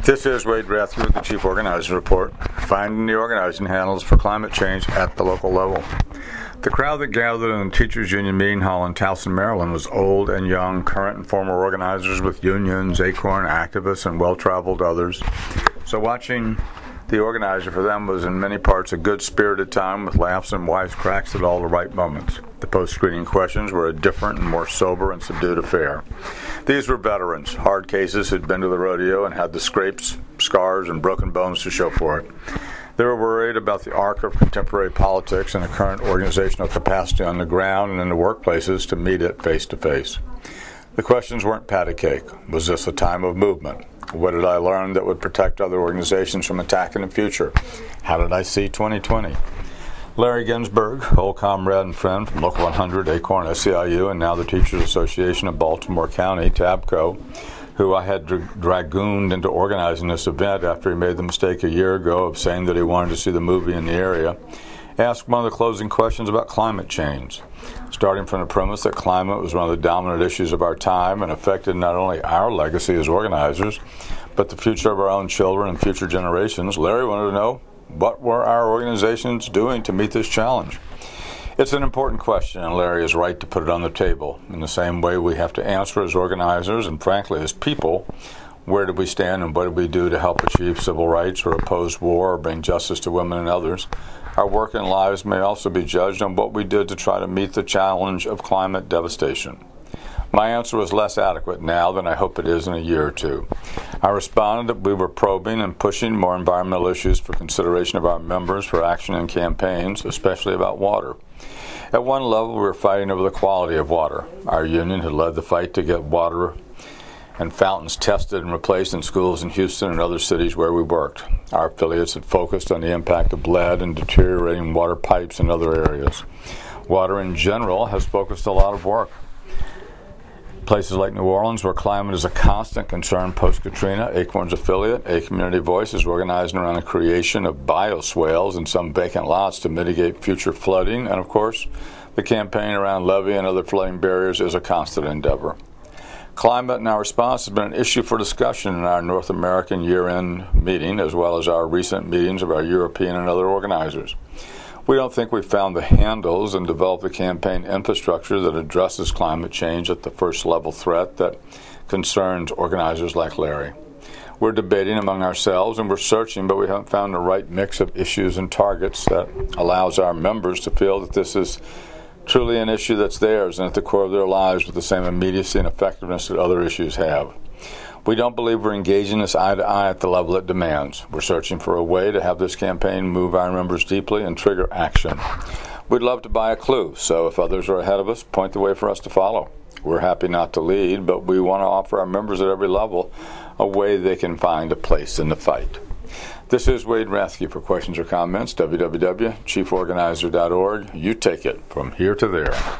This is Wade Rathke with the Chief Organizing Report, finding the organizing handles for climate change at the local level. The crowd that gathered in the Teachers Union meeting hall in Towson, Maryland was old and young, current and former organizers with unions, ACORN activists, and well-traveled others. So watching the organizer for them was in many parts a good-spirited time with laughs and wisecracks at all the right moments. The post-screening questions were a different and more sober and subdued affair. These were veterans, hard cases who'd been to the rodeo and had the scrapes, scars, and broken bones to show for it. They were worried about the arc of contemporary politics and the current organizational capacity on the ground and in the workplaces to meet it face-to-face. The questions weren't patty cake. Was this a time of movement? What did I learn that would protect other organizations from attack in the future? How did I see 2020? Larry Ginsberg, old comrade and friend from Local 100, ACORN, SEIU, and now the Teachers Association of Baltimore County, TABCO, who I had dragooned into organizing this event after he made the mistake a year ago of saying that he wanted to see the movie in the area, asked one of the closing questions about climate change, starting from the premise that climate was one of the dominant issues of our time and affected not only our legacy as organizers, but the future of our own children and future generations. Larry wanted to know, what were our organizations doing to meet this challenge? It's an important question, and Larry is right to put it on the table. In the same way we have to answer as organizers and, frankly, as people, where did we stand and what did we do to help achieve civil rights or oppose war or bring justice to women and others? Our work and lives may also be judged on what we did to try to meet the challenge of climate devastation. My answer was less adequate now than I hope it is in a year or two. I responded that we were probing and pushing more environmental issues for consideration of our members for action in campaigns, especially about water. At one level, we were fighting over the quality of water. Our union had led the fight to get water and fountains tested and replaced in schools in Houston and other cities where we worked. Our affiliates had focused on the impact of lead and deteriorating water pipes in other areas. Water in general has focused a lot of work. Places like New Orleans, where climate is a constant concern post-Katrina, ACORN's affiliate, A Community Voice, is organizing around the creation of bioswales in some vacant lots to mitigate future flooding. And, of course, the campaign around levee and other flooding barriers is a constant endeavor. Climate and our response has been an issue for discussion in our North American year-end meeting, as well as our recent meetings of our European and other organizers. We don't think we've found the handles and developed the campaign infrastructure that addresses climate change at the first level threat that concerns organizers like Larry. We're debating among ourselves and we're searching, but we haven't found the right mix of issues and targets that allows our members to feel that this is truly an issue that's theirs and at the core of their lives with the same immediacy and effectiveness that other issues have. We don't believe we're engaging this eye to eye at the level it demands. We're searching for a way to have this campaign move our members deeply and trigger action. We'd love to buy a clue, so if others are ahead of us, point the way for us to follow. We're happy not to lead, but we want to offer our members at every level a way they can find a place in the fight. This is Wade Rathke. For questions or comments, www.chieforganizer.org. You take it from here to there.